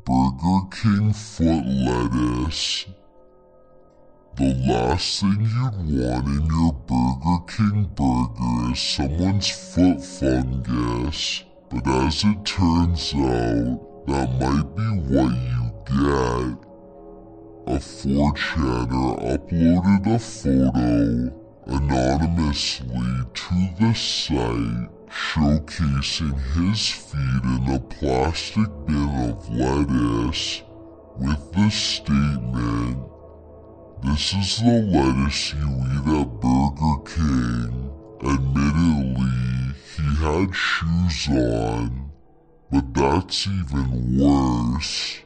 Burger King foot lettuce. The last thing you'd want in your Burger King burger is someone's foot fungus, but as it turns out, that might be what you get. A 4chaner uploaded a photo anonymously to the site showcasing his feet in a plastic bin of lettuce with the statement, "This is the lettuce you eat at Burger King." Admittedly, he had shoes on, but that's even worse.